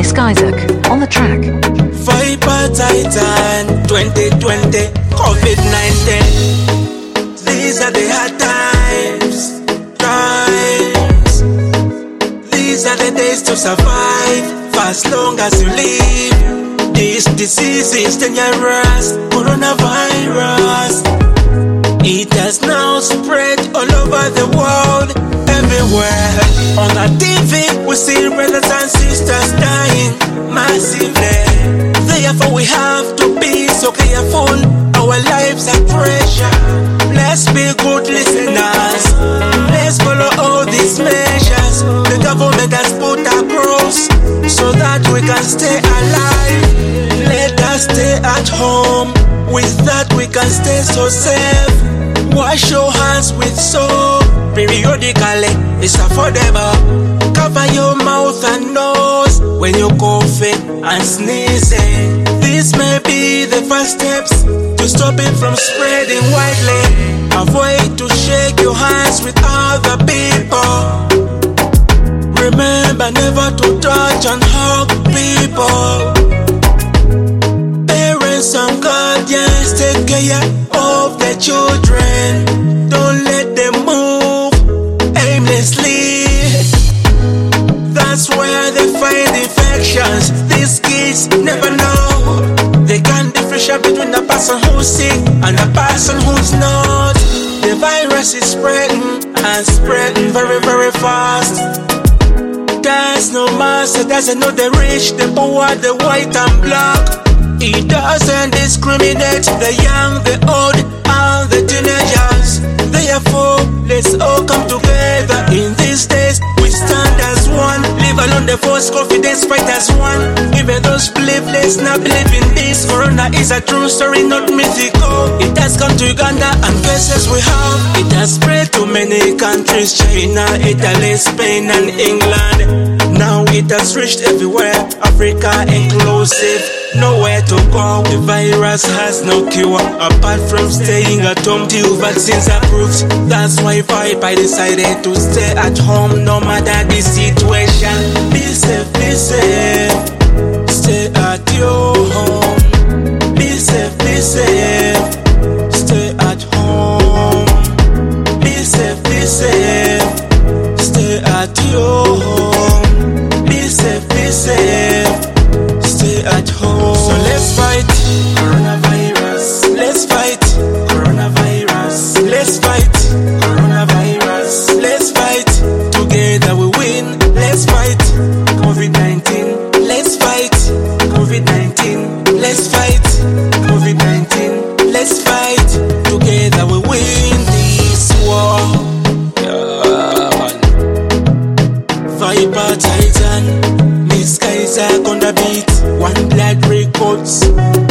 Miss Isaac on the track. Viper Titan 2020 COVID-19. These are the hard times. These are the days to survive for as long as you live. This disease is dangerous. Coronavirus. It has now spread all over the world, everywhere. On the TV, we see brothers and sisters dying massively. Therefore, we have to be so careful. Our lives are precious. Let's be good listeners. Let's follow all these measures the government has put across, so that we can stay alive. Let us stay at home. With that, we can stay so safe. Wash your hands with soap periodically, it's affordable. Cover your mouth and nose when you're coughing and sneezing. This may be the first steps to stop it from spreading widely. Avoid to shake your hands with other people. Remember never to touch and hug people. Parents and guardians, take care of their children. Don't let them move aimlessly. That's where they find infections. These kids never know. They can't differentiate between a person who's sick and a person who's not. The virus is spreading and spreading very, very fast. There's no master, doesn't know the rich, the poor, the white and black. It doesn't discriminate the young, the old, and the teenagers. Therefore, let's all come together in these days. We stand as one. Leave alone the false confidence, fight as one. Even those believe, let's not believe in this. Corona is a true story, not mythical. It has come to Uganda and cases we have. It has spread to many countries, China, Italy, Spain, and England. Now it has reached everywhere, Africa inclusive. Nowhere to go, the virus has no cure apart from staying at home till vaccines are approved. That's why I decided to stay at home no matter the situation. Be safe, be safe. Stay at your home. Be safe, be safe. Stay at home. Be safe, be safe. Stay at your home. Be safe, be safe. Stay at home. So let's fight coronavirus. Let's fight coronavirus. Let's fight coronavirus. Let's fight. Together we win. Let's fight COVID-19. Let's fight COVID-19. Let's fight COVID-19. Let's fight. Together we win this war. Viper Titan, Miss Isaac on the beat. One Blood Records.